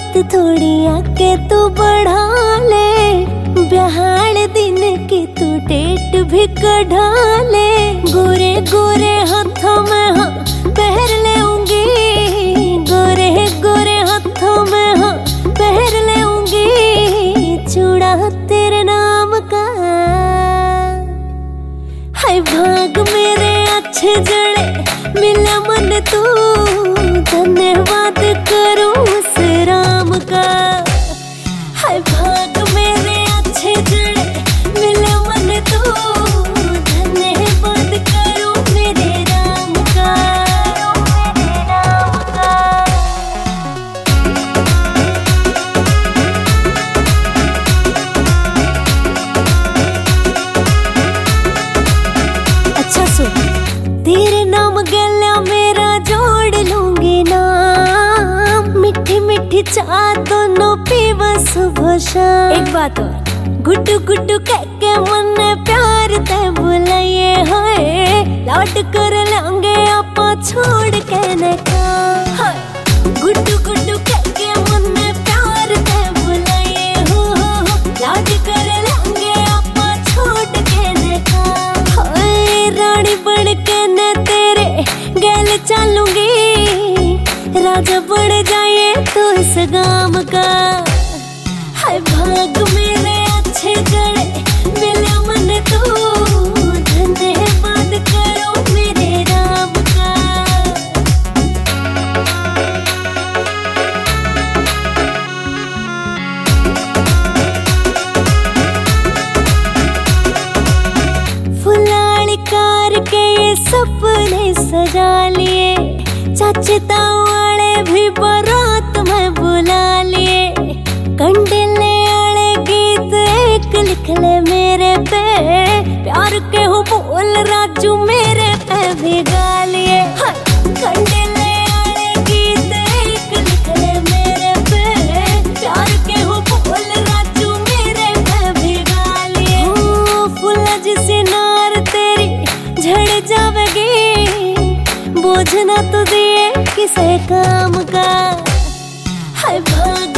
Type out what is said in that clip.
बात थोड़ी आके तू बढ़ा ले, बिहार दिन की तू डेट भी कढ़ा ले। गोरे गोरे हाथों में हाँ पहर लेऊंगी, गोरे गोरे हाथों में हाँ पहर लेऊंगी चूड़ा तेरे नाम का। हाय भाग मेरे अच्छे जड़े मिला मन तू, धन्यवाद करूं उस राम का। हाय भाग मेरे अच्छे जड़े मिला मन तू, धन्यवाद करूं मेरे राम का, मेरे राम का। अच्छा सुन, तेरे नाम गला मेरा जोड़ लूंगी ना, मीठी मीठी चाय दोनों पीवा सुबह शाम। एक बात और, गुड्डू गुड्डू कह के मन प्यार ते बुलाइए होए, लौट कर लेंगे आपा छोड़ के न का। गुड्डू गुड्डू कह के मन प्यार ते बुलाइए हो, लौट कर लेंगे आपा छोड़ के न का। रानी बन के न तेरे गैल चलूंगी, राजा बढ़ जाए तो इस गाम का। हाय भाग मेरे अच्छे जड़े मिले मन तू, धन्यवाद करो मेरे राम का। फुलाड़ी कार के ये सपने सजा लिए, चाचे ताऊ वाले भी बारात में बुला लिए। कंडीले वाले गीत एक लिख ले मेरे पे, प्यार के हो बोल राजू मेरे पे भी गा लिए। कंडीले वाले गीत एक लिख ले मेरे पे, प्यार के हो बोल राजू मेरे पे भी गा लिए। फूला जिसी नार तेरी झड़ जावेगी, बोझ ना तो दिए किसे काम का। हाय भाग